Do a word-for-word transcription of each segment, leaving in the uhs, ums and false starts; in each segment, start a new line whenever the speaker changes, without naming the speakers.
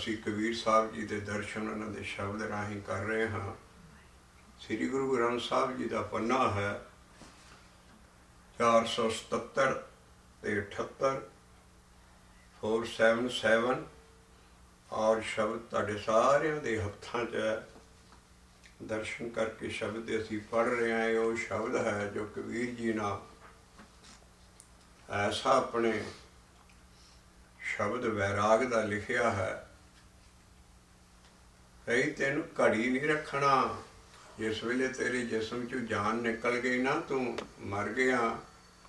ਅਸੀਂ ਕਬੀਰ ਸਾਹਿਬ ਜੀ ਦੇ ਦਰਸ਼ਨ ਉਹਨਾਂ ਦੇ ਸ਼ਬਦ ਰਾਹੀਂ ਕਰ ਰਹੇ ਹਾਂ। ਸ੍ਰੀ ਗੁਰੂ ਗ੍ਰੰਥ ਸਾਹਿਬ ਜੀ ਦਾ ਪੰਨਾ ਹੈ ਚਾਰ ਸੌ ਸਤੱਤਰ ਅਤੇ ਅਠੱਤਰ ਫੋਰ ਸੈਵਨ ਸੈਵਨ ਔਰ ਸ਼ਬਦ ਤੁਹਾਡੇ ਸਾਰਿਆਂ ਦੇ ਹੱਥਾਂ 'ਚ ਹੈ। ਦਰਸ਼ਨ ਕਰਕੇ ਸ਼ਬਦ ਅਸੀਂ ਪੜ੍ਹ ਰਹੇ ਹਾਂ। ਇਹ ਉਹ ਸ਼ਬਦ ਹੈ ਜੋ ਕਬੀਰ ਜੀ ਨਾਲ ਐਸਾ ਆਪਣੇ ਸ਼ਬਦ ਵੈਰਾਗ ਦਾ ਲਿਖਿਆ ਹੈ। ਕਈ ਤੈਨੂੰ ਘੜੀ ਨਹੀਂ ਰੱਖਣਾ। ਜਿਸ ਵੇਲੇ ਤੇਰੇ ਜਿਸਮ 'ਚੋਂ ਜਾਨ ਨਿਕਲ ਗਈ ਨਾ, ਤੂੰ ਮਰ ਗਿਆ,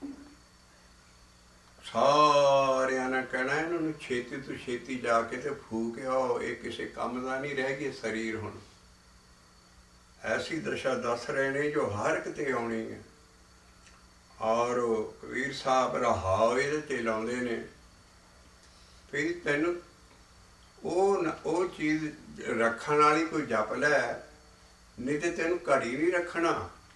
ਸਾਰਿਆਂ ਨੇ ਕਹਿਣਾ ਇਹਨਾਂ ਨੂੰ ਛੇਤੀ ਤੋਂ ਛੇਤੀ ਜਾ ਕੇ ਤੇ ਫੂਕ ਆਓ, ਇਹ ਕਿਸੇ ਕੰਮ ਦਾ ਨਹੀਂ ਰਹਿ ਗਿਆ ਸਰੀਰ। ਹੁਣ ਐਸੀ ਦਸ਼ਾ ਦੱਸ ਰਹੇ ਨੇ ਜੋ ਹਰ ਇੱਕ 'ਤੇ ਆਉਣੀ ਹੈ। ਔਰ ਕਬੀਰ ਸਾਹਿਬ ਰਹਾਓ ਇਹਦੇ 'ਤੇ ਲਾਉਂਦੇ ਨੇ। ਫਿਰ ਤੈਨੂੰ ਉਹ ਉਹ ਚੀਜ਼ ਰੱਖਣ ਵਾਲੀ ਕੋਈ ਜਪ ਲੈ, ਨਹੀਂ ਤੇ ਤੈਨੂੰ ਘੜੀ ਨਹੀਂ ਰੱਖਣਾ।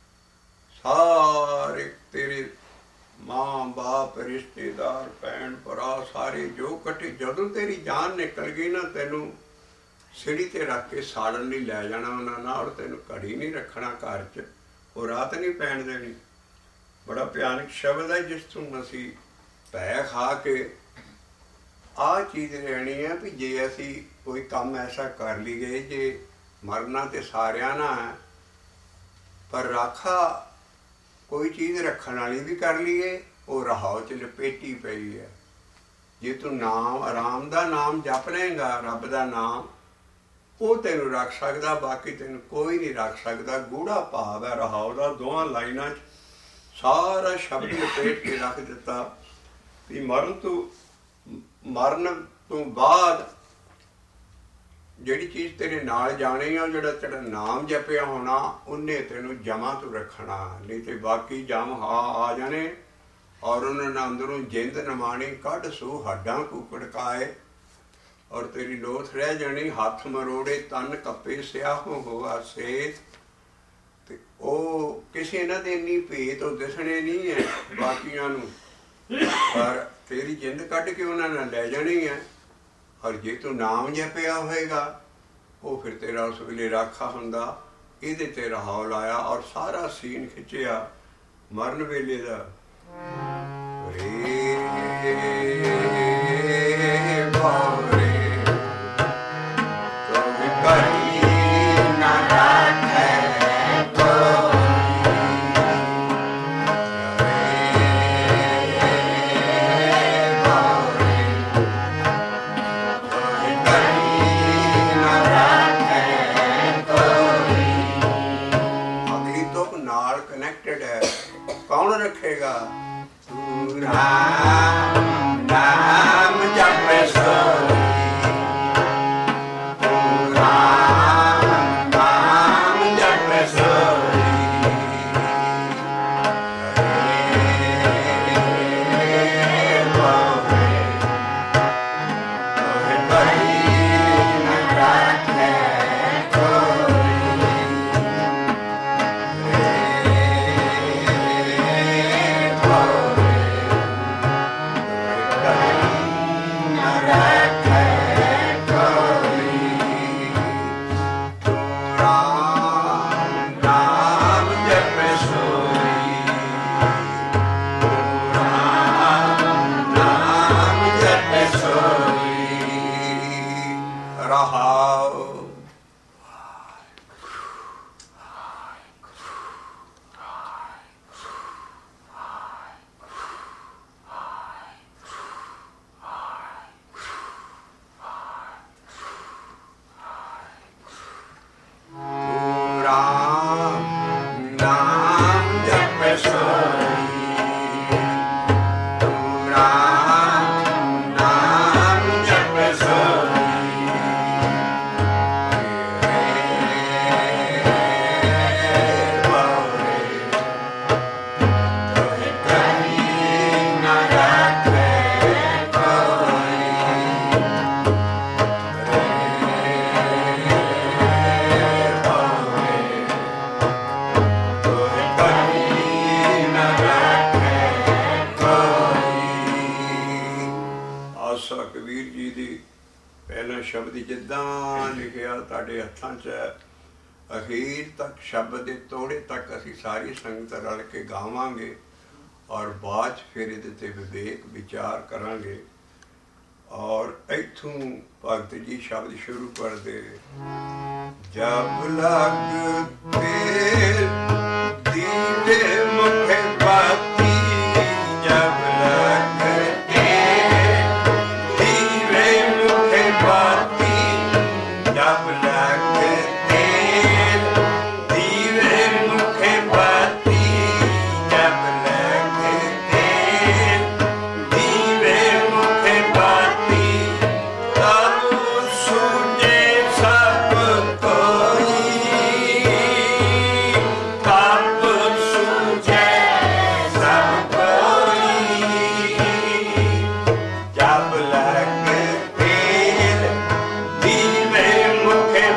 ਸਾਰੇ ਤੇਰੇ ਮਾਂ ਬਾਪ ਰਿਸ਼ਤੇਦਾਰ ਭੈਣ ਭਰਾ ਸਾਰੇ ਜੋ ਇਕੱਠੇ, ਜਦੋਂ ਤੇਰੀ ਜਾਨ ਨਿਕਲ ਗਈ ਨਾ, ਤੈਨੂੰ ਸਿੜੀ 'ਤੇ ਰੱਖ ਕੇ ਸਾੜਨ ਲਈ ਲੈ ਜਾਣਾ ਉਹਨਾਂ ਨਾਲ। ਤੈਨੂੰ ਘੜੀ ਨਹੀਂ ਰੱਖਣਾ ਘਰ 'ਚ, ਉਹ ਰਾਤ ਨਹੀਂ ਪੈਣ ਦੇਣੀ। ਬੜਾ ਭਿਆਨਕ ਸ਼ਬਦ ਹੈ ਜਿਸ ਤੋਂ ਅਸੀਂ ਭੈ ਖਾ ਕੇ ਆਹ ਚੀਜ਼ ਰਹਿਣੀ ਹੈ ਵੀ ਜੇ ਅਸੀਂ ਕੋਈ ਕੰਮ ਐਸਾ ਕਰ ਲਈਏ, ਜੇ ਮਰਨਾ ਤੇ ਸਾਰਿਆਂ ਨਾਲ ਹੈ, ਪਰ ਰਾਖਾ ਕੋਈ ਚੀਜ਼ ਰੱਖਣ ਵਾਲੀ ਵੀ ਕਰ ਲਈਏ, ਉਹ ਰਹਾਓ 'ਚ ਲਪੇਟੀ ਪਈ ਹੈ। ਜੇ ਤੂੰ ਨਾਮ ਆਰਾਮ ਦਾ ਨਾਮ ਜਪ ਲਏਗਾ, ਰੱਬ ਦਾ ਨਾਮ, ਉਹ ਤੈਨੂੰ ਰੱਖ ਸਕਦਾ, ਬਾਕੀ ਤੈਨੂੰ ਕੋਈ ਨਹੀਂ ਰੱਖ ਸਕਦਾ। ਗੂੜਾ ਭਾਵ ਹੈ ਰਹਾਓ ਦਾ। ਦੋਹਾਂ ਲਾਈਨਾਂ 'ਚ ਸਾਰਾ ਸ਼ਬਦ ਲਪੇਟ ਕੇ ਰੱਖ ਦਿੱਤਾ ਵੀ ਮਰਨ ਤੋਂ ਮਰਨ ਤੋਂ ਬਾਅਦ ਜਿਹੜੀ ਚੀਜ਼ ਤੇਰੇ ਨਾਲ ਜਾਣੀ ਆ, ਉਹ ਜਿਹੜਾ ਤੇਰਾ ਨਾਮ ਜਪਿਆ ਹੋਣਾ, ਉਹਨੇ ਤੈਨੂੰ ਜਮਾਂ ਤੋਂ ਰੱਖਣਾ, ਨਹੀਂ ਤੇ ਬਾਕੀ ਜਮ ਹਾ ਆ ਜਾਣੇ। ਔਰ ਉਹਨਾਂ ਨੇ ਅੰਦਰੋਂ ਜਿੰਦ ਨਮਾਣੀ, ਕੱਢ ਸੂ ਹੱਡਾਂ ਕੁਕੜ ਕਾਏ, ਔਰ ਤੇਰੀ ਲੋਥ ਰਹਿ ਜਾਣੀ। ਹੱਥ ਮਰੋੜੇ ਤਨ ਕੱਪੇ ਸਿਆਹੋਂ ਹੋਆ ਸੇਤ। ਤੇ ਉਹ ਕਿਸੇ ਨਾ ਦੇ ਇੰਨੀ ਭੇਤ ਉਹ ਦਿਸਣੇ ਨਹੀਂ ਹੈ ਬਾਕੀਆਂ ਨੂੰ, ਪਰ ਤੇਰੀ ਜਿੰਦ ਕੱਢ ਕੇ ਉਹਨਾਂ ਨੇ ਲੈ ਜਾਣੀ ਹੈ। ਔਰ ਜੇ ਤੂੰ ਨਾਮ ਜਪਿਆ ਹੋਏਗਾ, ਉਹ ਫਿਰ ਤੇਰਾ ਉਸ ਵੇਲੇ ਰਾਖਾ ਹੁੰਦਾ। ਇਹਦੇ 'ਤੇ ਰਹਾਓ ਲਾਇਆ ਔਰ ਸਾਰਾ ਸੀਨ ਖਿੱਚਿਆ ਮਰਨ ਵੇਲੇ ਦਾ। ਰੇ ਬਾਰੇ ਰੱਖੇਗਾ। ਤੂੰ ਰਾਮ ਨਾਮ ਜਪੇ ਸੋਈ, ਤੂੰ ਰਾਮ ਨਾਮ ਜਪੇ ਸੋਈ। पहला शब्द जिद्दां लिखिया तुहाडे हत्थां च है, अखीर तक शब्द के तोड़े तक असी सारी संगत रल के गावांगे और बाद फिर ये विवेक विचार करांगे। और इथों भगत जी शब्द शुरू कर दे, जब लगते दीवे मुखे बाती, जब लगते दीवे मुखे बाती, जब लगते दीवे मुखे बाती, जब लगते दीवे मुखे बाती, तब सूझे सब कोई, तब सूझे सब कोई, जब लगते दीवे मुखे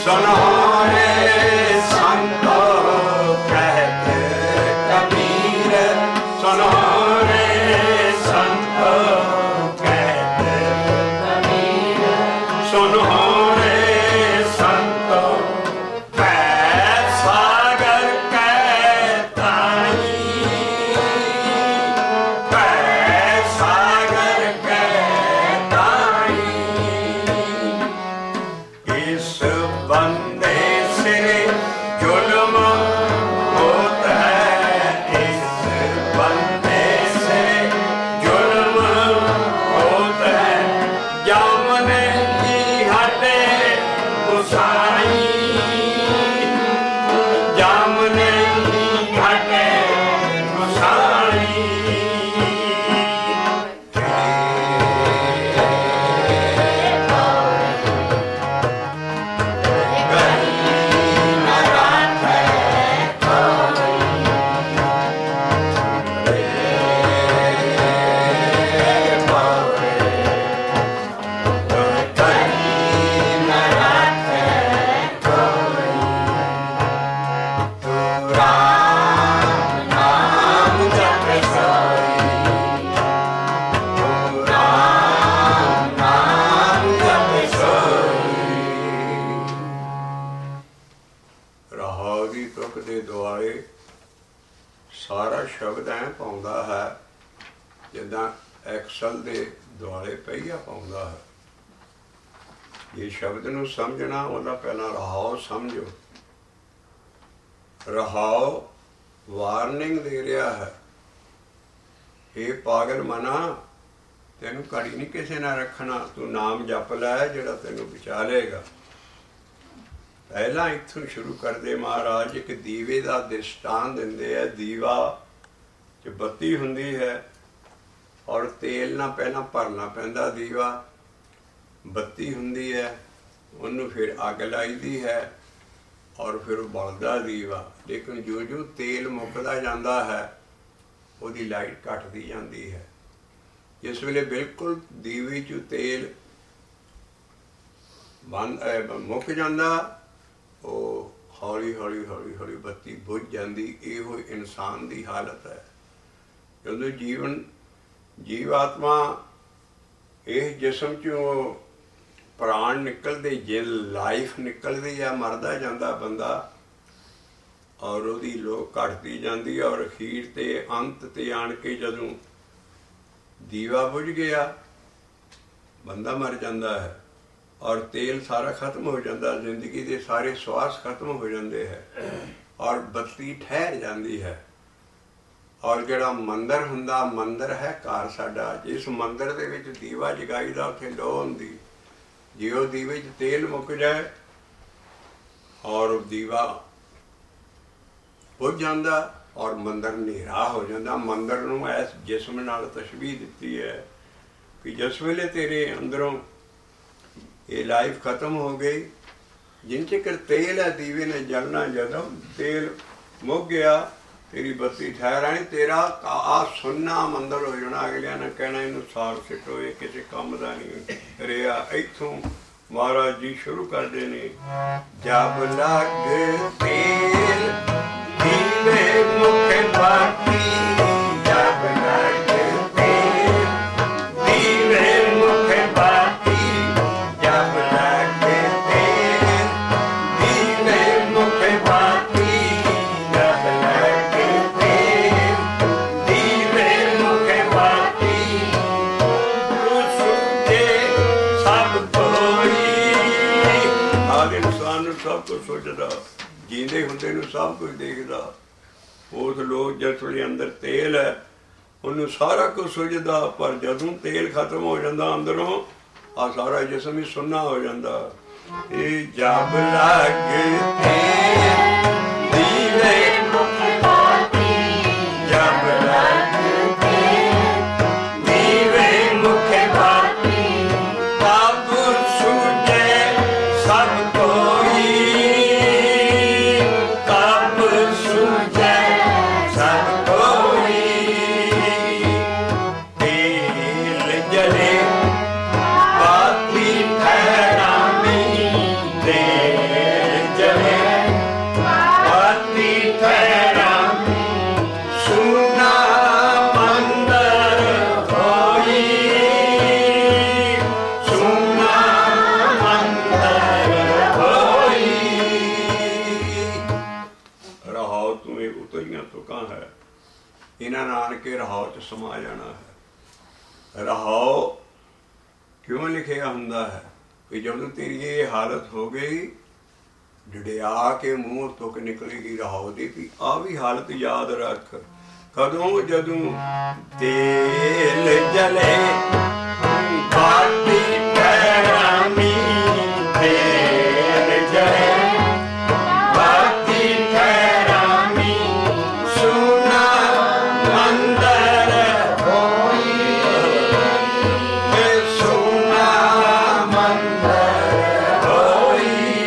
सुनारे संत कहते कबीर, सुनारे संत कहते कबीर, सुनारे संत सागर कहता सागर कहता इस बंदे से जुल्म होता है, इस बंदे से जुल्म होता है, जामने की हटे गुसाई, जामने की हटे गुसाई। ਰਾਹ ਦੀ ਤੁਕ ਦੇ ਦੁਆਲੇ ਸਾਰਾ ਸ਼ਬਦ ਐ ਪਾਉਂਦਾ ਹੈ ਜਿੱਦਾਂ ਐਕਸਲ ਦੇ ਦੁਆਲੇ ਪਹੀਆ ਪਾਉਂਦਾ ਹੈ। ਇਹ ਸ਼ਬਦ ਨੂੰ ਸਮਝਣਾ ਉਹਦਾ ਪਹਿਲਾਂ ਰਹਾਉ ਸਮਝੋ। ਰਹਾਉ ਵਾਰਨਿੰਗ ਦੇ ਰਿਹਾ ਹੈ, ਇਹ ਪਾਗਲ ਮਨਾ ਤੈਨੂੰ ਘੜੀ ਨਹੀਂ ਕਿਸੇ ਨਾਲ ਰੱਖਣਾ, ਤੂੰ ਨਾਮ ਜਪ ਲੈ ਜਿਹੜਾ ਤੈਨੂੰ ਬਚਾ ਲਏਗਾ। ਪਹਿਲਾਂ ਇੱਥੋਂ ਸ਼ੁਰੂ ਕਰਦੇ ਮਹਾਰਾਜ ਇੱਕ ਦੀਵੇ ਦਾ ਦ੍ਰਿਸ਼ਟਾਂਤ ਦਿੰਦੇ ਆ। ਦੀਵਾ 'ਚ ਬੱਤੀ ਹੁੰਦੀ ਹੈ ਔਰ ਤੇਲ ਨਾਲ ਪਹਿਲਾਂ ਭਰਨਾ ਪੈਂਦਾ ਦੀਵਾ, ਬੱਤੀ ਹੁੰਦੀ ਹੈ, ਉਹਨੂੰ ਫਿਰ ਅੱਗ ਲਾਈਦੀ ਹੈ ਔਰ ਫਿਰ ਉਹ ਬਲਦਾ ਦੀਵਾ। ਲੇਕਿਨ ਜੋ ਜੋ ਤੇਲ ਮੁੱਕਦਾ ਜਾਂਦਾ ਹੈ ਉਹਦੀ ਲਾਈਟ ਘਟਦੀ ਜਾਂਦੀ ਹੈ। ਜਿਸ ਵੇਲੇ ਬਿਲਕੁਲ ਦੀਵੇ 'ਚ ਤੇਲ ਬੰਦ ਮੁੱਕ ਜਾਂਦਾ, ਉਹ ਹੌਲੀ ਹੌਲੀ ਹੌਲੀ ਹੌਲੀ ਬੱਤੀ ਬੁਝ ਜਾਂਦੀ। ਇਹੋ ਇਨਸਾਨ ਦੀ ਹਾਲਤ ਹੈ। ਜਦੋਂ ਜੀਵਨ ਜੀਵਾਤਮਾ ਇਸ ਜਿਸਮ 'ਚੋਂ ਪ੍ਰਾਣ ਨਿਕਲਦੇ, ਜੇ ਲਾਈਫ ਨਿਕਲਦੀ ਆ, ਮਰਦਾ ਜਾਂਦਾ ਬੰਦਾ ਔਰ ਉਹਦੀ ਲੋਕ ਘਟਦੀ ਜਾਂਦੀ ਔਰ ਅਖੀਰ ਤੇ ਅੰਤ ਤੇ ਆਣ ਕੇ ਜਦੋਂ ਦੀਵਾ ਬੁਝ ਗਿਆ ਬੰਦਾ ਮਰ ਜਾਂਦਾ ਹੈ ਔਰ ਤੇਲ ਸਾਰਾ ਖਤਮ ਹੋ ਜਾਂਦਾ, ਜ਼ਿੰਦਗੀ ਦੇ ਸਾਰੇ ਸਵਾਸ ਖਤਮ ਹੋ ਜਾਂਦੇ ਹੈ ਔਰ ਬੱਤੀ ਠਹਿਰ ਜਾਂਦੀ ਹੈ। ਔਰ ਜਿਹੜਾ ਮੰਦਰ ਹੁੰਦਾ, ਮੰਦਰ ਹੈ ਘਰ ਸਾਡਾ। ਜਿਸ ਮੰਦਰ ਦੇ ਵਿੱਚ ਦੀਵਾ ਜਗਾਈ ਦਾ ਉੱਥੇ ਲੋ ਹੁੰਦੀ। ਜੇ ਉਹ ਦੀਵੇ 'ਚ ਤੇਲ ਮੁੱਕ ਜਾਏ ਔਰ ਦੀਵਾ ਬੁਝ ਜਾਂਦਾ ਔਰ ਮੰਦਰ ਹਨੇਰਾ ਹੋ ਜਾਂਦਾ। ਮੰਦਰ ਨੂੰ ਇਸ ਜਿਸਮ ਨਾਲ ਤਸ਼ਬੀਹ ਦਿੱਤੀ ਹੈ ਕਿ ਜਿਸ ਵੇਲੇ ਤੇਰੇ ਅੰਦਰੋਂ ਇਹ ਲਾਈਫ ਖਤਮ ਹੋ ਗਈ, ਜਿੰਨ ਚਿਰ ਤੇਲ ਹੈ ਦੀਵੇ ਨੇ ਜਲਣਾ, ਜਦੋਂ ਤੇਲ ਮੁੱਕ ਗਿਆ ਤੇਰੀ ਬੱਤੀ ਠਹਿਰ ਆਣੀ, ਤੇਰਾ ਆ ਸੁੰਨਾ ਮੰਦਰ ਹੋ ਜਾਣਾ। ਅਗਲਿਆਂ ਨੇ ਕਹਿਣਾ ਇਹਨੂੰ ਸਾੜ ਸਿੱਟੋ, ਇਹ ਕਿਸੇ ਕੰਮ ਦਾ ਨਹੀਂ ਰਿਹਾ। ਇੱਥੋਂ ਮਹਾਰਾਜ ਜੀ ਸ਼ੁਰੂ ਕਰਦੇ ਨੇ, ਜਬ ਲੱਗ ਤੇਲ ਦੀਵੇ ਮੁਖ ਬਾਕੀ, ਜਬ ਲੱਗ ਤੇਲ ਦੀਵੇ ਮੁਖ ਬਾਕੀ, ਜਬ ਲੱਗ ਤੇਲ ਦੀਵੇ ਮੁਖ ਬਾਕੀ, ਜਬ ਲੱਗ ਤੇਲ ਦੀਵੇ ਮੁਖ ਬਾਕੀ, ਸੁਝੇ ਸਭ ਕੋਈ। ਹਰ ਇਨਸਾਨ ਨੂੰ ਸਭ ਕੁਝ ਸੋਚਦਾ, ਜੀਂਦੇ ਹੁੰਦੇ ਨੂੰ ਸਭ ਕੁਝ ਦੇਖਦਾ। ਉਸ ਲੋਕ ਜਿਸ ਵੇਲੇ ਅੰਦਰ ਤੇਲ ਹੈ ਉਹਨੂੰ ਸਾਰਾ ਕੁਝ ਸੁਝਦਾ, ਪਰ ਜਦੋਂ ਤੇਲ ਖਤਮ ਹੋ ਜਾਂਦਾ ਅੰਦਰੋਂ ਆ ਸਾਰਾ ਜਿਸਮ ਹੀ ਸੁੰਨਾ ਹੋ ਜਾਂਦਾ। ਇਹ ਜਬ ਲੱਗ ਤੇਲ ਦੀਵੇ ਮੁਖ ਬਾਕੀ, ਜਬ ਲੱਗ ਤੇਲ ਦੀਵੇ ਮੁਖ ਬਾਕੀ, ਤਬ ਸੁਝੇ ਸਭ ਕੋਈ, ਤਬ ਸੁਝੇ ਸਭ ਕੋਈ। ਤੇਲ ਜਲੇ ਬਾਕੀ ਠਹਿਰਾਮੀ, ਤੇਲ ਇਹਨਾਂ ਨਾਨਕੇ ਰਹਾਉ 'ਚ ਸਮਾ ਜਾਣਾ ਹੈ। ਰਹਾਉ ਕਿਉਂ ਲਿਖਿਆ ਹੁੰਦਾ ਹੈ ਕਿ ਜਦੋਂ ਤੇਰੀ ਇਹ ਹਾਲਤ ਹੋ ਗਈ, ਡਿੜਿਆ ਕੇ ਮੂੰਹ ਤੁਕ ਨਿਕਲੇਗੀ ਰਹਾਉ ਦੀ ਵੀ ਆਹ ਵੀ ਹਾਲਤ ਯਾਦ ਰੱਖ। ਕਦੋਂ ਜਦੋਂ ਤੇਲ ਜਲੇ ਬਾਟੀ ਠਹਿਰਾਮੀ, ਤੇਲ ਜਲੇ ਬਾਟੀ ਠਹਿਰਾਮੀ, ਸੁਨਾ ਮੰਦਰ ਹੋਈ, ਸੁਨਾ ਮੰਦਰ ਹੋਈ,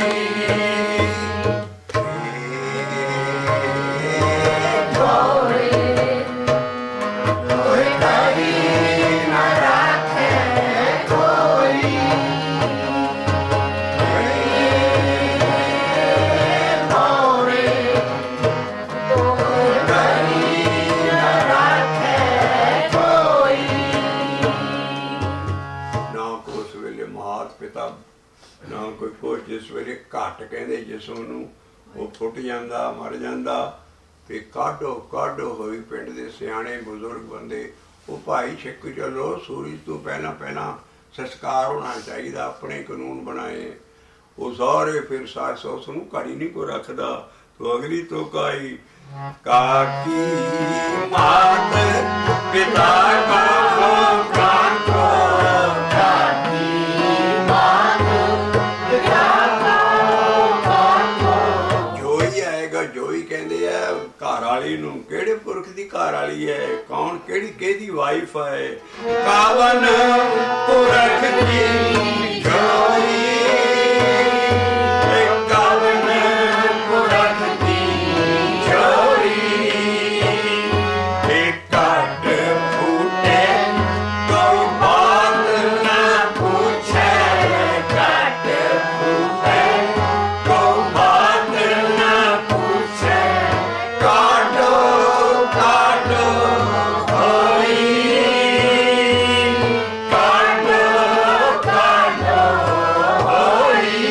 ਨਾ ਕੋਈ ਫੌਜ ਜਿਸ ਵੇਲੇ ਘੱਟ ਕਹਿੰਦੇ ਜਿਸ ਨੂੰ ਉਹ ਫੁੱਟ ਜਾਂਦਾ ਮਰ ਜਾਂਦਾ ਤੇ ਕਾਢੋ ਕਾਢੋ ਹੋਈ ਪਿੰਡ ਦੇ ਸਿਆਣੇ ਬਜ਼ੁਰਗ ਬੰਦੇ ਉਹ ਭਾਈ ਛਿੱਕ ਚਲੋ ਸੂਰਜ ਤੋਂ ਪਹਿਲਾਂ ਪਹਿਲਾਂ ਸੰਸਕਾਰ ਹੋਣਾ ਚਾਹੀਦਾ, ਆਪਣੇ ਕਾਨੂੰਨ ਬਣਾਏ। ਉਹ ਸਾਰੇ ਫਿਰ ਸੱਸ ਉਸ ਨੂੰ ਘੜੀ ਨਹੀਂ ਕੋ ਰੱਖਦਾ। ਤੋ ਅਗਲੀ ਤੋਂ ਕਾਈ ਕਾਕੀ ਮਾਤ ਪਿਤਾ ਕਾ ਪ੍ਰਾਣ ਕੋ, ਘਰ ਵਾਲੀ ਨੂੰ ਕਿਹੜੇ ਪੁਰਖ ਦੀ ਘਰ ਵਾਲੀ ਹੈ, ਕੌਣ ਕਿਹੜੀ ਕਿਹਦੀ ਵਾਈਫ ਹੈ, ਕਾਵਨ ਪੁਰਖ ਦੀ ਜੋਈ, ਕਾਵਨ ਪੁਰਖ ਦੀ ਜੋਈ, ਇੱਕ ਘਟ ਫੂਟੇ ਕੋਈ ਬਾਤ ਨਾ ਪੁੱਛੇ, ਘਟ ਫੂਟੇ ਕੋਈ ਬਾਤ ਨਾ ਪੁੱਛੇ, ਕਾਢੋ ਕਾਢੋ ਹੋਈ, ਕਾਢੋ ਕਾਢੋ ਹੋਈ।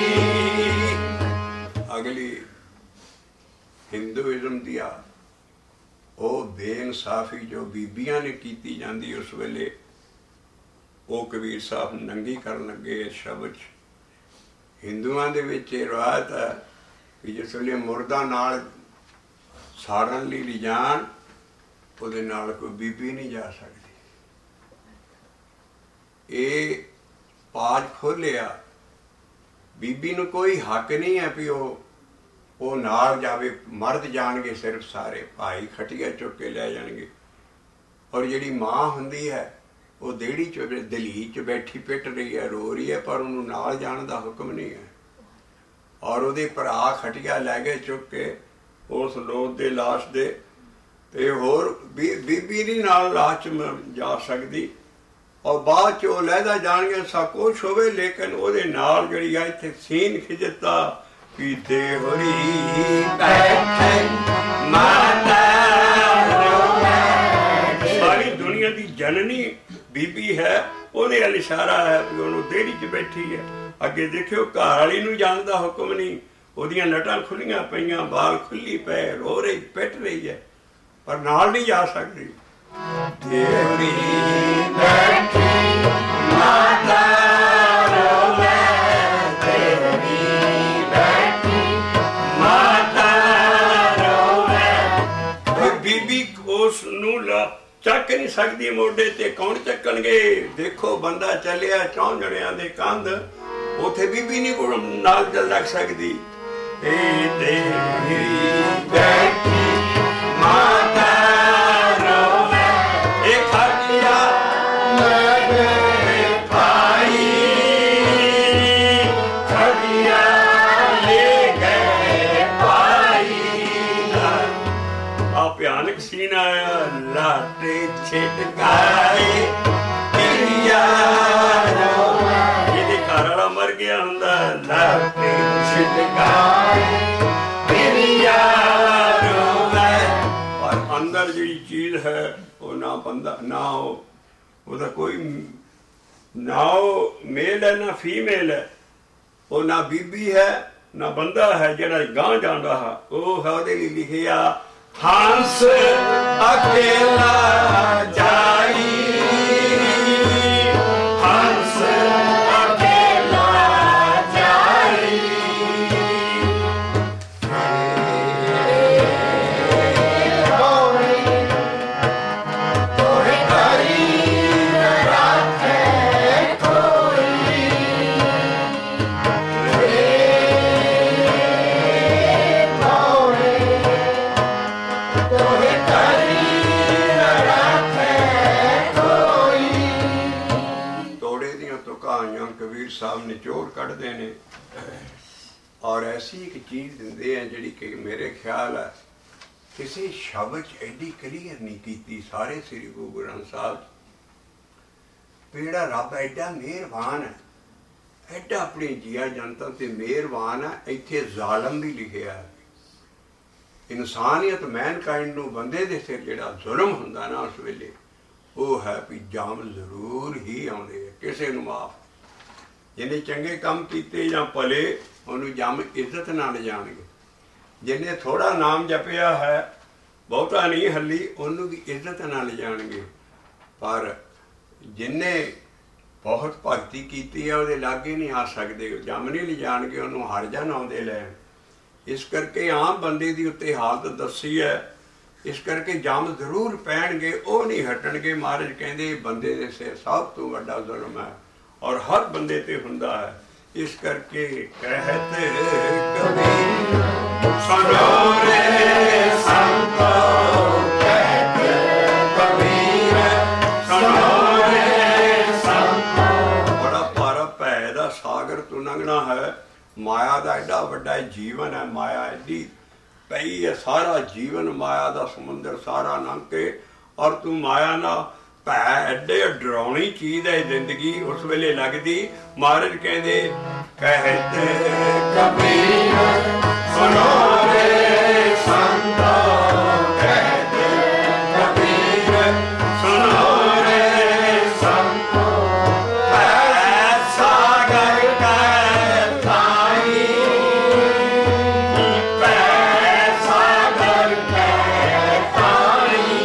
ਅਗਲੀ ਹਿੰਦੂਇਜ਼ਮ ਦੀ ਆ ਉਹ ਬੇਇਨਸਾਫੀ ਜੋ ਬੀਬੀਆਂ ਨੇ ਕੀਤੀ ਜਾਂਦੀ ਉਸ ਵੇਲੇ, ਉਹ ਕਬੀਰ ਸਾਹਿਬ ਨੰਗੀ ਕਰਨ ਲੱਗੇ ਇਸ ਸ਼ਬਦ 'ਚ। ਹਿੰਦੂਆਂ ਦੇ ਵਿੱਚ ਇਹ ਰਿਵਾਇਤ ਹੈ ਕਿ ਜਿਸ ਵੇਲੇ ਮੁਰਦਾ ਨਾਲ ਸਾੜਨ ਲਈ ਲਿਜਾਣ, ਉਹਦੇ ਨਾਲ ਕੋਈ ਬੀਬੀ ਨਹੀਂ ਜਾ ਸਕਦੀ। ਇਹ ਪਾਜ ਖੋਲਿਆ, ਬੀਬੀ ਨੂੰ ਕੋਈ ਹੱਕ ਨਹੀਂ ਹੈ ਵੀ ਉਹ ਉਹ ਨਾਲ ਜਾਵੇ। ਮਰਦ ਜਾਣਗੇ ਸਿਰਫ ਸਾਰੇ, ਭਾਈ ਖਟੀਆ ਚੁੱਕ ਕੇ ਲੈ ਜਾਣਗੇ। ਔਰ ਜਿਹੜੀ ਮਾਂ ਹੁੰਦੀ ਹੈ ਉਹ ਦੇਹੜੀ 'ਚ ਦਲੀਲ 'ਚ ਬੈਠੀ ਪਿੱਟ ਰਹੀ ਹੈ, ਰੋ ਰਹੀ ਹੈ, ਪਰ ਉਹਨੂੰ ਨਾਲ ਜਾਣ ਦਾ ਹੁਕਮ ਨਹੀਂ ਹੈ। ਔਰ ਉਹਦੇ ਭਰਾ ਖਟੀਆ ਲੈ ਗਏ ਚੁੱਕ ਕੇ ਉਸ ਲੋਕ ਦੇ ਲਾਸ਼ ਦੇ, ਤੇ ਹੋਰ ਬੀਬੀ ਨਹੀਂ ਨਾਲ ਲਾਸ਼ 'ਚ ਜਾ ਸਕਦੀ। ਔਰ ਬਾਅਦ 'ਚ ਉਹ ਲਹਿਦਾ ਜਾਣਗੇ ਸਭ ਕੁਛ ਹੋਵੇ, ਲੇਕਿਨ ਉਹਦੇ ਨਾਲ ਜਿਹੜੀ ਆ ਇੱਥੇ ਸੀਨ ਖਿੱਚਤਾ ਕਿ ਦੇਵਰੀ ਬੈਠੇ ਮਾਤਾ ਰੋਵੇ। ਸਾਰੀ ਦੁਨੀਆ ਦੀ ਜਨਨੀ ਬੀਬੀ ਹੈ, ਉਹਦੇ ਵੱਲ ਇਸ਼ਾਰਾ ਹੈ ਵੀ ਉਹਨੂੰ ਦੇਹੜੀ 'ਚ ਬੈਠੀ ਹੈ। ਅੱਗੇ ਦੇਖਿਓ ਘਰ ਵਾਲੀ ਨੂੰ ਜਾਣ ਦਾ ਹੁਕਮ ਨਹੀਂ, ਉਹਦੀਆਂ ਨਟਾਂ ਖੁੱਲੀਆਂ ਪਈਆਂ, ਬਾਲ ਖੁੱਲੀ ਪਏ, ਰੋ ਰਹੀ ਪਿੱਟ ਰਹੀ ਹੈ, ਪਰ ਨਾਲ ਨਹੀਂ ਜਾ ਸਕਦੀ। ਦੇਵਰੀ ਬੈਠੀ ਮਾਤਾ ਰੋਵੇ, ਦੇਵਰੀ ਬੈਠੀ ਮਾਤਾ ਰੋਵੇ। ਬੀਬੀ ਉਸ ਨੂੰ ਲਾ ਚੱਕ ਨਹੀਂ ਸਕਦੀ ਮੋਢੇ ਤੇ, ਕੌਣ ਚੱਕਣਗੇ? ਦੇਖੋ ਬੰਦਾ ਚੱਲਿਆ ਚੌਂ ਜਣਿਆਂ ਦੇ ਕੰਧ, ਉੱਥੇ ਬੀਬੀ ਨਹੀਂ ਕੋਲ ਨਾਲ ਚੱਲ ਲੱਗ ਸਕਦੀ। ਦੇਵਰੀ ਬੈਠੀ ਮਾਤਾ ਰੋਵੇ, ਇਹ ਖਟੀਆ ਲੈ ਗਏ ਭਾਈ, ਖਟੀਆ ਲੈ ਗਏ ਭਾਈ। ਆ ਭਿਆਨਕ ਸੀਨ ਆਇਆ, ਲਾਟੇ ਛਿਟਕਾਏ ਪਿਰਿਆ ਰੋਵੇ। ਜਿਹਦੇ ਘਰ ਵਾਲਾ ਮਰ ਗਿਆ ਹੁੰਦਾ, ਲਾਟੇ ਛਿਟਕਾਏ ਪਿਰਿਆ ਰੋਵੇ। ਪਰ ਅੰਦਰ ਜਿਹੜੀ ਚੀਜ਼ ਹੈ ਉਹ ਨਾ ਬੰਦਾ, ਨਾ ਉਹ ਉਹਦਾ ਕੋਈ ਨਾ ਉਹ ਮੇਲ ਹੈ ਨਾ ਫੀਮੇਲ ਹੈ, ਉਹ ਨਾ ਬੀਬੀ ਹੈ ਨਾ ਬੰਦਾ ਹੈ ਜਿਹੜਾ ਗਾਂਹ ਜਾਂਦਾ ਹੈ। ਉਹ ਹੈ ਉਹਦੇ ਲਈ ਲਿਖਿਆ हंस अकेला जाई, हंस अकेला जाई। तोहे करी न राखे कोई, तोहे करी न राखे कोई। ਤੋੜੇ ਦੀਆਂ ਤੁਕਾਈਆਂ ਕਬੀਰ ਸਾਹਿਬ ਨਿਚੋੜ ਕੱਢਦੇ ਨੇ ਔਰ ਐਸੀ ਇੱਕ ਚੀਜ਼ ਦਿੰਦੇ ਆ ਜਿਹੜੀ ਕਿ ਮੇਰੇ ਖਿਆਲ ਹੈ ਕਿਸੇ ਸ਼ਬਦ 'ਚ ਐਡੀ ਕਲੀਅਰ ਨਹੀਂ ਕੀਤੀ ਸਾਰੇ ਸ੍ਰੀ ਗੁਰੂ ਗ੍ਰੰਥ ਸਾਹਿਬ। ਵੀ ਜਿਹੜਾ ਰੱਬ ਐਡਾ ਮਿਹਰਬਾਨ ਹੈ, ਐਡਾ ਆਪਣੀ ਜੀਆ ਜਨਤਾ ਤੇ ਮਿਹਰਬਾਨ ਹੈ, ਇੱਥੇ ਜ਼ਾਲਮ ਵੀ ਲਿਖਿਆ ਹੈ। ਇਨਸਾਨੀਅਤ ਮੈਨਕਾਇੰਡ ਨੂੰ ਬੰਦੇ ਦੇ ਸਿਰ ਜਿਹੜਾ ਜ਼ੁਲਮ ਹੁੰਦਾ ਨਾ ਉਸ ਵੇਲੇ ਉਹ ਹੈ ਵੀ ਜਾਮ ਜ਼ਰੂਰ ਹੀ ਆਉਂਦੇ ਆ ਕਿਸੇ ਨੂੰ ਮਾਫ। ਜਿਹਨੇ ਚੰਗੇ ਕੰਮ ਕੀਤੇ ਜਾਂ ਭਲੇ ਉਹਨੂੰ ਜੰਮ ਇੱਜ਼ਤ ਨਾਲ ਲਿਜਾਣਗੇ। ਜਿਹਨੇ ਥੋੜਾ ਨਾਮ ਜਪਿਆ ਹੈ ਬਹੁਤਾ ਨਹੀਂ ਹੱਲੀ ਉਹਨੂੰ ਵੀ ਇੱਜ਼ਤ ਨਾਲ ਲਿਜਾਣਗੇ। ਪਰ ਜਿਹਨੇ ਬਹੁਤ ਭਗਤੀ ਕੀਤੀ ਹੈ ਉਹਦੇ ਲਾਗੇ ਨਹੀਂ ਆ ਸਕਦੇ, ਜੰਮ ਨਹੀਂ ਲਿਜਾਣਗੇ, ਉਹਨੂੰ ਹਰ ਜਨ ਆਉਂਦੇ ਲੈਣ। ਇਸ ਕਰਕੇ ਆਮ ਬੰਦੇ ਦੀ ਉੱਤੇ ਹਾਲਤ ਦੱਸੀ ਹੈ, ਇਸ ਕਰਕੇ ਜੰਮ ਜ਼ਰੂਰ ਪੈਣਗੇ, ਉਹ ਨਹੀਂ ਹਟਣਗੇ। ਮਹਾਰਾਜ ਕਹਿੰਦੇ ਬੰਦੇ ਦੇ ਸਿਰ ਸਭ ਤੋਂ ਵੱਡਾ ਜ਼ੁਲਮ ਹੈ ਔਰ ਹਰ ਬੰਦੇ ਤੇ ਹੁੰਦਾ ਹੈ। ਇਸ ਕਰਕੇ ਕਹਿਤੇ ਕਬੀਰ ਸੁਨੋ ਰੇ ਸੰਤੋ, ਕਹਿਤੇ ਕਬੀਰ ਸੁਨੋ ਰੇ ਸੰਤੋ। ਬੜਾ ਭਾਰਾ ਭੈ ਦਾ ਸਾਗਰ ਤੋਂ ਲੰਘਣਾ ਹੈ। ਮਾਇਆ ਦਾ ਐਡਾ ਵੱਡਾ ਜੀਵਨ ਹੈ, ਮਾਇਆ ਐਡੀ ਪਈ ਹੈ, ਸਾਰਾ ਜੀਵਨ ਮਾਇਆ ਦਾ ਸਮੁੰਦਰ ਸਾਰਾ ਲੰਘ ਕੇ ਔਰ ਤੂੰ ਮਾਇਆ ਨਾਲ ਭੈ ਐਡੇ ਡਰਾਉਣੀ ਚੀਜ਼ ਹੈ ਜ਼ਿੰਦਗੀ ਉਸ ਵੇਲੇ ਲੱਗਦੀ। ਮਹਾਰਾਜ ਕਹਿੰਦੇ ਕਹਿਤੇ ਕਬੀਰ ਸੁਨੋ ਰੇ ਸੰਤੋ, ਕਹਿਤੇ ਕਬੀਰ ਸੁਨੋ ਰੇ ਸੰਤੋ। ਭੈ ਸਾਗਰ ਕੈ ਤਾਈ, ਭੈ ਸਾਗਰ ਕੈ ਤਾਈ।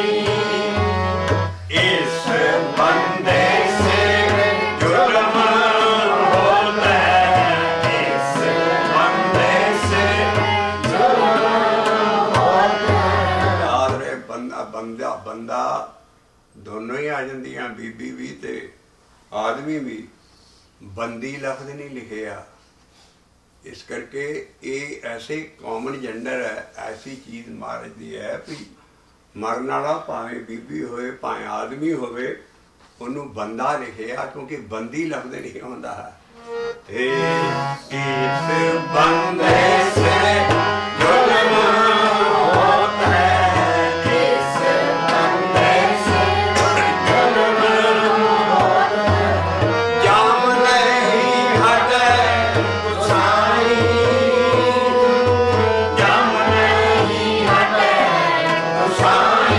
इस बंदे से जुल्म होता है, इस बंदे से जुल्म होता है। याद रहे बंदा बंदा बंदा दोनों ही आ जांदियां, बीबी भी ते आदमी भी। बंदी लफ्ज नहीं लिखिया। इस करके ये ऐसे कॉमन जेंडर है, ऐसी चीज़ महाराज दी है भी मरण वाला भावें बीबी होए भावें आदमी होवे ਉਹਨੂੰ ਬੰਦਾ ਲਿਖਿਆ ਕਿਉਂਕਿ ਬੰਦੀ ਲਫ਼ਜ਼ ਨਹੀਂ ਆਉਂਦਾ ਹੈ। ਇਸ ਬੰਦੇ ਸੇ ਜ਼ੁਲਮ ਹੋਤਾ ਹੈ, ਇਸ ਬੰਦੇ ਸੇ ਜ਼ੁਲਮ ਹੋਤਾ ਹੈ। ਜਾਮ ਨਹੀਂ ਹਟੇ ਗੁਸਾਈ, ਜਾਮ ਨਹੀਂ ਹਟੇ ਗੁਸਾਈ।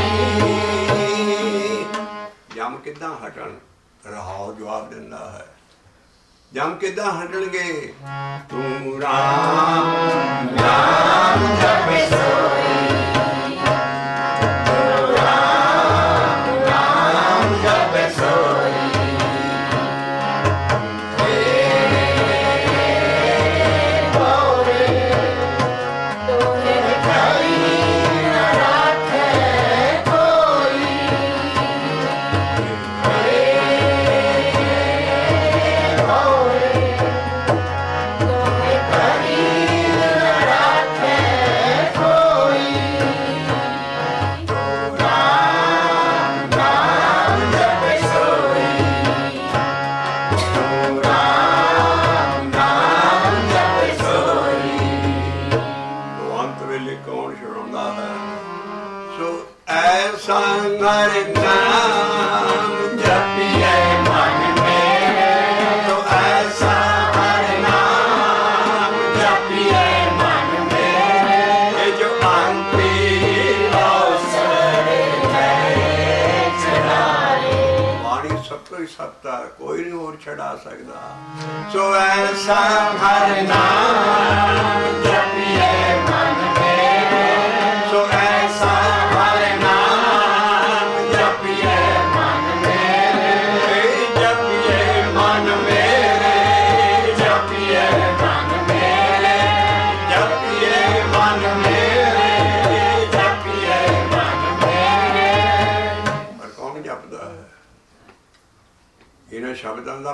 ਜਮ ਕਿੱਦਾਂ ਹਟਣ? ਰਹਾਉ ਜਵਾਬ ਦਿੰਦਾ ਹੈ। ਜਮ ਕਿੱਦਾਂ ਹਟਣਗੇ? ਤੂੰ ਰਾਮ ਨਾਮ ਜਪੇ ਸੋਈ, ਤੂੰ ਰਾਮ ਨਾਮ ਜਪੇ ਸੋਈ। हर नाम जपिए मन में, तो ऐसा हर नाम जपिए मन में, ये जो अंतिम अवसर है चढ़ाए। वाणी सब तो ही सत्ता, कोई नहीं और चढ़ा सकता। सो ऐसा हर नाम जपिए मन में, सो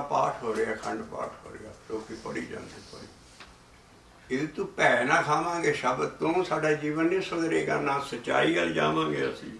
ਪਾਠ ਹੋ ਰਿਹਾ, ਅਖੰਡ ਪਾਠ ਹੋ ਰਿਹਾ, ਲੋਕੀ ਪੜ੍ਹੀ ਜਾਂਦੇ ਪੜ੍ਹੀ। ਇਹ ਤੂੰ ਭੈ ਨਾ ਖਾਵਾਂਗੇ ਸ਼ਬਦ ਤੋਂ, ਸਾਡਾ ਜੀਵਨ ਨਹੀਂ ਸੁਧਰੇਗਾ, ਨਾ ਸੱਚਾਈ ਵੱਲ ਜਾਵਾਂਗੇ ਅਸੀਂ।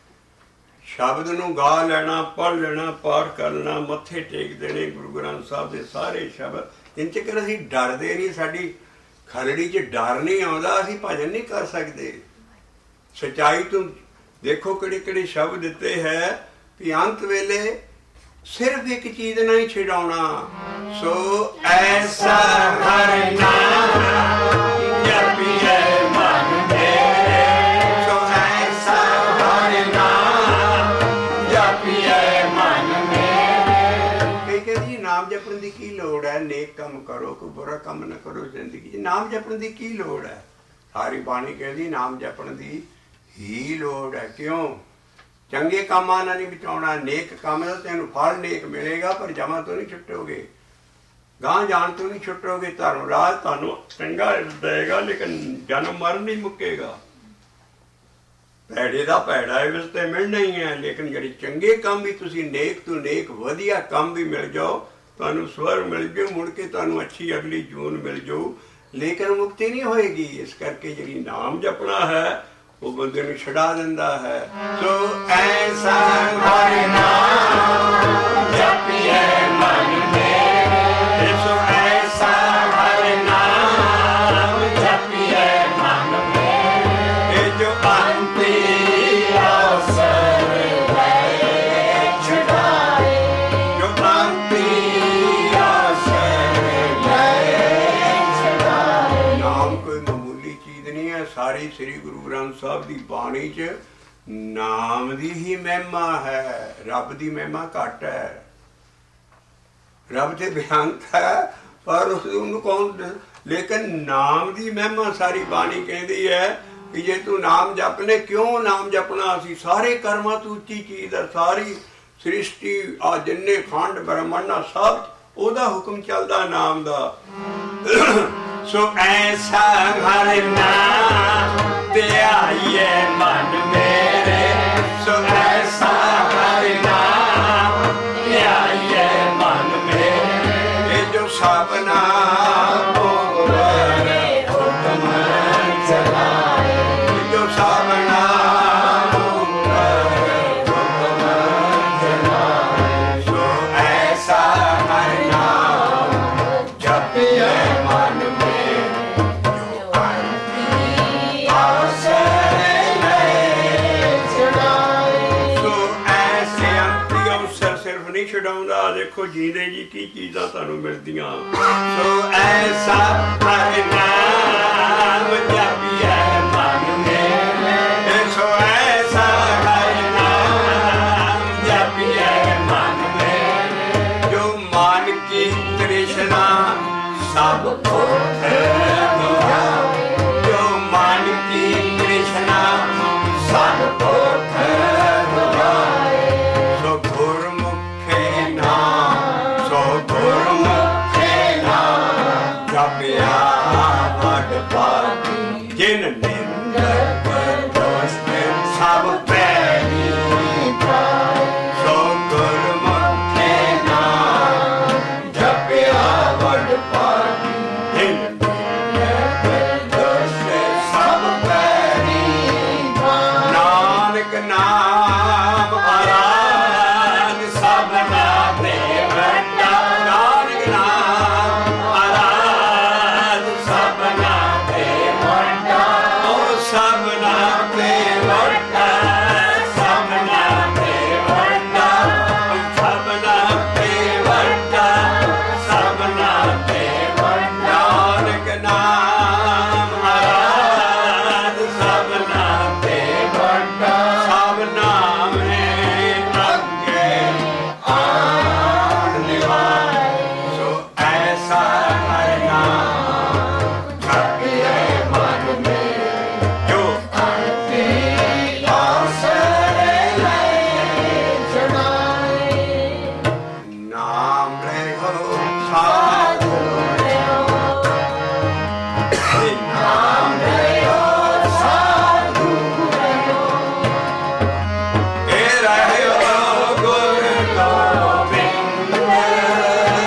ਸ਼ਬਦ ਨੂੰ ਗਾ ਲੈਣਾ, ਪੜ੍ਹ ਲੈਣਾ, ਪਾਠ ਕਰ ਲੈਣਾ, ਮੱਥੇ ਟੇਕ ਦੇਣੇ ਗੁਰੂ ਗ੍ਰੰਥ ਸਾਹਿਬ ਦੇ ਸਾਰੇ ਸ਼ਬਦ। ਜਿੰਨ ਚਿਰ ਅਸੀਂ ਡਰਦੇ ਨਹੀਂ, ਸਾਡੀ ਖਰੜੀ 'ਚ ਡਰ ਨਹੀਂ ਆਉਂਦਾ, ਅਸੀਂ ਭਜਨ ਨਹੀਂ ਕਰ ਸਕਦੇ। ਸੱਚਾਈ ਤੋਂ ਦੇਖੋ ਕਿਹੜੇ ਕਿਹੜੇ ਸ਼ਬਦ ਦਿੱਤੇ ਹੈ ਕਿ ਅੰਤ ਵੇਲੇ ਸਿਰਫ ਇੱਕ ਚੀਜ਼ ਨਹੀਂ ਛਡਾਉਣਾ, ਸੋ ਐਸਾ ਹਰਿ ਨਾਮ ਜਪੀਏ ਮਨ ਮੇਰੇ, ਸੋ ਐਸਾ ਹਰਿ ਨਾਮ ਜਪੀਏ ਮਨ ਮੇਰੇ। ਕਈ ਕਹਿੰਦੇ ਜੀ ਨਾਮ ਜਪਣ ਦੀ ਕੀ ਲੋੜ ਹੈ, ਨੇਕ ਕੰਮ ਕਰੋ, ਕੋਈ ਬੁਰਾ ਕੰਮ ਨਾ ਕਰੋ ਜ਼ਿੰਦਗੀ 'ਚ, ਨਾਮ ਜਪਣ ਦੀ ਕੀ ਲੋੜ ਹੈ। ਸਾਰੀ ਬਾਣੀ ਕਹਿੰਦੀ ਨਾਮ ਜਪਣ ਦੀ ਹੀ ਲੋੜ ਹੈ। ਕਿਉਂ? ਚੰਗੇ ਕੰਮਾਂ ਨਾਲ ਨਹੀਂ ਬਚਾਉਣਾ, ਨੇਕ ਕੰਮ ਦਾ ਤੈਨੂੰ ਫਲ ਨੇਕ ਮਿਲੇਗਾ, ਪਰ ਜਮਾਂ ਤੋਂ ਨਹੀਂ ਛੁੱਟੋਗੇ, ਗਾਂਹ ਜਾਣ ਤੋਂ ਨਹੀਂ ਛੁੱਟੋਗੇ। ਧਰਮ ਰਾਜ ਤੁਹਾਨੂੰ ਚੰਗਾ ਦੇਗਾ, ਲੇਕਿਨ ਜਨਮ ਮਰਨ ਨਹੀਂ ਮੁੱਕੇਗਾ। ਭੈੜੇ ਦਾ ਭੈੜਾ ਇਸ ਤੇ ਮਿਲਣਾ ਹੀ ਹੈ, ਲੇਕਿਨ ਜਿਹੜੇ ਚੰਗੇ ਕੰਮ ਵੀ ਤੁਸੀਂ ਨੇਕ ਤੋਂ ਨੇਕ ਵਧੀਆ ਕੰਮ ਵੀ ਮਿਲ ਜਾਓ, ਤੁਹਾਨੂੰ ਸਵਰ ਮਿਲ ਜਾਊ, ਮੁੜ ਕੇ ਤੁਹਾਨੂੰ ਅੱਛੀ ਅਗਲੀ ਜੂਨ ਮਿਲ ਜਾਊ, ਲੇਕਿਨ ਮੁਕਤੀ ਨਹੀਂ ਹੋਏਗੀ। ਇਸ ਕਰਕੇ ਜਿਹੜੀ ਨਾਮ ਜਪਣਾ ਹੈ ਉਹ ਬੰਦੇ ਨੂੰ ਛਡਾ ਦਿੰਦਾ ਹੈ। ਸੋ ਐਸਾ ਹਰਿ ਨਾਮ ਜਪੀਏ ਮਨ ਮੇਰੇ, ਸੋ ਐਸਾ ਹਰਿ ਨਾਮ ਜਪੀਏ ਮਨ ਮੇਰੇ, ਇਹ ਜੋ ਅੰਤੀ ਅਵਸਰ ਲੈ ਛੁਡਾਏ, ਜੋ ਅੰਤੀ ਅਵਸਰ ਲੈ ਛੁਡਾਏ। ਨਾਮ ਕੋਈ ਮਾਮੂਲੀ ਚੀਜ਼ ਨਹੀਂ ਹੈ। ਸਾਰੀ ਸ੍ਰੀ ਗੁਰੂ ਗ੍ਰੰਥ ਸਾਹਿਬ ਦੀ ਬਾਣੀ 'ਚ ਨਾਮ ਦੀ ਹੀ ਮਹਿਮਾ ਹੈ, ਰੱਬ ਦੀ ਮਹਿਮਾ ਘੱਟ ਹੈ। ਰੱਬ ਤੇ ਬੇਅੰਤ ਹੈ, ਪਰ ਉਹਨੂੰ ਕੌਣ, ਲੇਕਿਨ ਨਾਮ ਦੀ ਮਹਿਮਾ ਸਾਰੀ ਬਾਣੀ ਕਹਿੰਦੀ ਹੈ ਕਿ ਜੇ ਤੂੰ ਨਾਮ ਜਪਨੇ, ਕਿਉਂ ਨਾਮ ਜਪਣਾ? ਅਸੀਂ ਸਾਰੇ ਕਰਮਾਂ ਤੋਂ ਉੱਚੀ ਚੀਜ਼ ਹੈ, ਸਾਰੀ ਸ੍ਰਿਸ਼ਟੀ ਆ ਜਿੰਨੇ ਖੰਡ ਬ੍ਰਹਮੰਡ ਸਭ ਉਹਦਾ ਹੁਕਮ ਚੱਲਦਾ ਨਾਮ ਦਾ। ਸੋ ਐਸਾ ਹਰਿ ਨਾਮ ਧਿਆਈਏ ਮਨ ਮੇਰੇ, ਸੋ ਐਸਾ ਹਰਿ ਨਾਮ ਧਿਆਈਏ ਮਨ ਮੇਰੇ, ਇਹ ਜੋ ਸਭਨਾ ਉਪਰ ਹੁਕਮ ਚਲਾਏ, ਜੋ ਸਭਨਾ ਉਪਰ ਹੁਕਮ ਚਲਾਏ, ਸੋ ਐਸਾ ਹਰਿ ਨਾਮ ਜਪੀਏ ਮਨ ਮੇਰੇ। ਨਹੀਂ ਛਡਾਉਂਦਾ। ਦੇਖੋ ਜੀਂਦੇ ਜੀ ਕੀ ਚੀਜ਼ਾਂ ਤੁਹਾਨੂੰ ਮਿਲਦੀਆਂ। ਸੋ ਐਸਾ ਹਰਿ ਨਾਮ ਜਪੀਏ ਮਨ ਮੇਰੇ, ਸੋ ਐਸਾ ਹਰਿ ਨਾਮ ਜਪੀਏ ਮਨ ਮੇਰੇ, ਜੋ ਮਨ ਕੀ ਤ੍ਰਿਸ਼ਨਾ ਸਭ ਭੁੱਖ ਬੁਝਾਏ, ਜੋ ਮਨ ਕੀ ਤ੍ਰਿਸ਼ਨਾ ਸਭ ਭੁੱਖ ਬੁਝਾਏ, ਸੋ ਗੁਰਮੁਖੇ ਨਾਮ, ਸੋ ਗੁਰਮੁਖੇ ਨਾਮ ਜਪਿਆ ਵਡ ਭਾਗੀ, ਜਿਨ ਨਿੰਦਕ ਦੋਸਤ ਸਭ ਪੈਰੀ ਪਾਏ, ਸੋ ਗੁਰਮੁਖੇ ਨਾਮ ਜਪਿਆ ਵਡ ਭਾਗੀ, ਜਿਨ ਨਿੰਦਕ ਦੋਸਤ ਸਭ ਪੈਰੀ ਪਾਏ, ਨਾਨਕ ਨਾਮ ਆਰਾਧ ਸਭਨਾ ਤੇ ਵੱਡਾ, ਨਾਨਕ ਨਾਮ ਆਰਾਧ ਸਭਨਾ ਤੇ ਵੱਡਾ, ਉਹ ਸਭਨਾ ਤੇ ਵੱਡਾ, ਸਭਨਾ ਤੇ ਵੱਡਾ, ਸਭਨਾ ਤੇ ਵੱਡਾ, ਸਭਨਾ ਤੇ ਵੱਡਾ, ਨਾਨਕ ਨਾਮ ਆਰਾਧ ਸਭਨਾ ਤੇ ਵੱਡਾ, ਸਭ ਨਾਮ ਹੈ ਅੱਗੇ ਆਣ ਨਿਵਾਏ, ਸੋ ਐਸਾ ਹਰਿ ਨਾਮ ਜਪੀਏ ਮਨ ਮੇਰੇ, ਜੋ ਅੰਤੀ ਅਵਸਰ ਲੈ ਛੁਡਾਏ, ਨਾਮ ਰਹਿਓ ਸਾਧੂ ਰਹਿਓ, ਨਾਮ ਰਹਿਓ ਸਾਧੂ ਰਹਿਓ, ਇਹ ਰਹਿਓ ਗੁਰ ਗੋਬਿੰਦ,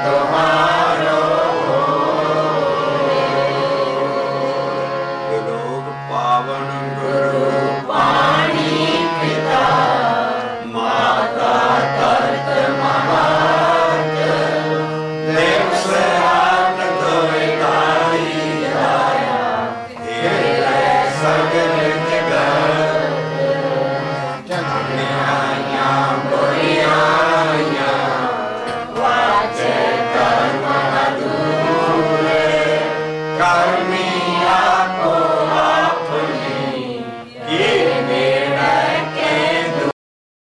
ਕਹਾ